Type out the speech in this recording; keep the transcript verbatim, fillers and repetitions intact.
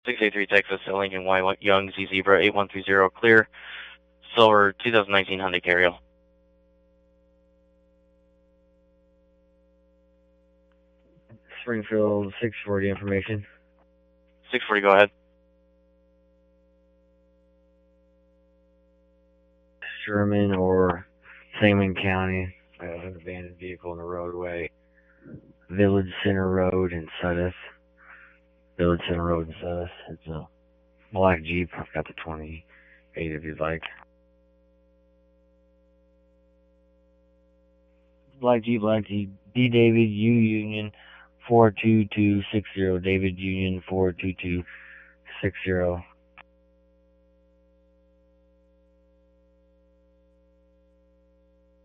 six eight three Texas, Lincoln Y Young, Z Zebra eight one three zero, clear, silver two thousand nineteen Hyundai Carrier. Springfield six forty information. six forty, go ahead. Sherman or Sangamon County, uh, an abandoned vehicle in the roadway. Village Center Road in Sudeth. Village Center Road in Sudeth. It's a black Jeep. I've got the twenty-eight if you'd like. Black Jeep, Black Jeep. D David U Union four two two six zero. David Union four two two six zero.